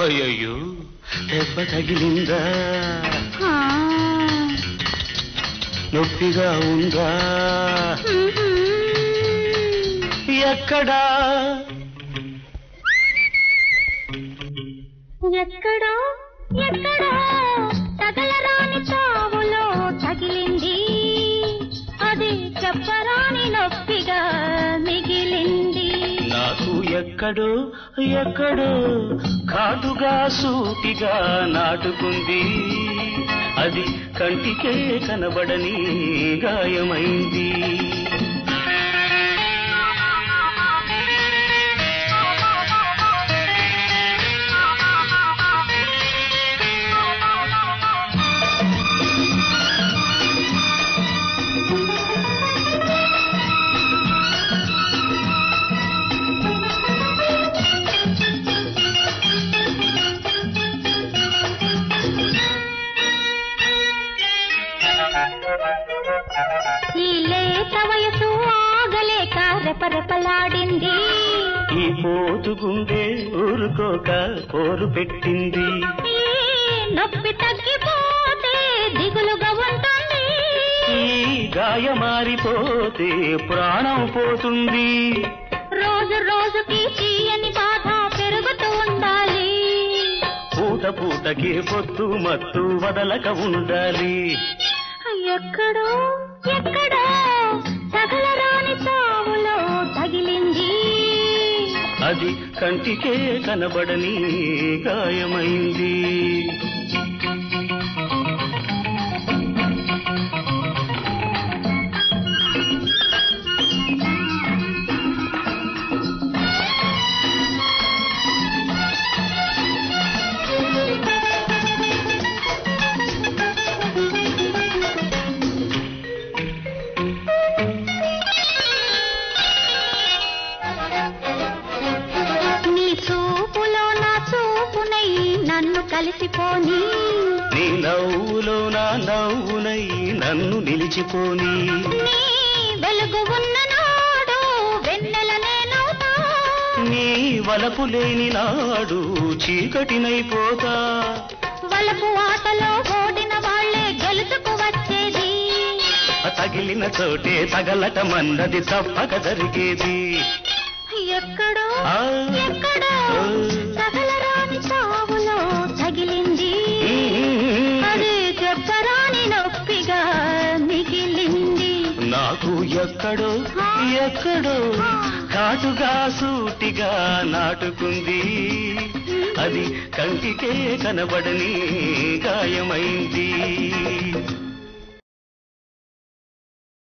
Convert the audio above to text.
అయ్యయ్యో దెబ్బ తగిలిందా నొప్పిగా ఉందా ఎక్కడా ఎక్కడో ఎక్కడో తగలరాని తావులో తగిలింది అది చెప్పరాని నొప్పిగా మిగిలింది నాకు ఎక్కడో ఎక్కడో కాటుగా సూటిగా నాటుకుంది అది కంటికే కనబడని గాయమైంది ఈ లేత వయసు ఆగలేక రెపరెపలాడింది ఈ పోతుగుండే ఊరుకోక పోరు పెట్టింది నొప్పి తగ్గిపోతే దిగులుగా ఉంటుంది ఈ గాయమారిపోతే ప్రాణం పోతుంది రోజు రోజుకి తీయని బాధ పెరుగుతూ ఉండాలి పూట పూటకి పొత్తు మత్తు వదలక ఉండాలి ఎక్కడో ఎక్కడో తగలరాని తావులో తగిలింది అది కంటికే కనబడని గాయమైంది నన్ను కలిసిపోని నీ నవ్వులో నా నవ్వునై నన్ను నిలిచిపోని నీ వెలుగు ఉన్న నాడు వెన్నెల నేనవుతా నీ వలపు లేని నాడు చీకటినైపోతా వలపు ఆటలో ఓడిన వాళ్లే గెలుచుకు వచ్చేది తగిలిన చోటే తగలటమన్నది తప్పక జరిగేది ఎక్కడో ఎక్కడో తగలరాని తావులో తగిలింది అది చెప్పరాని నొప్పిగా మిగిలింది నాకు ఎక్కడో ఎక్కడో కాటుగా సూటిగా నాటుకుంది అది కంటికే కనబడని గాయమైంది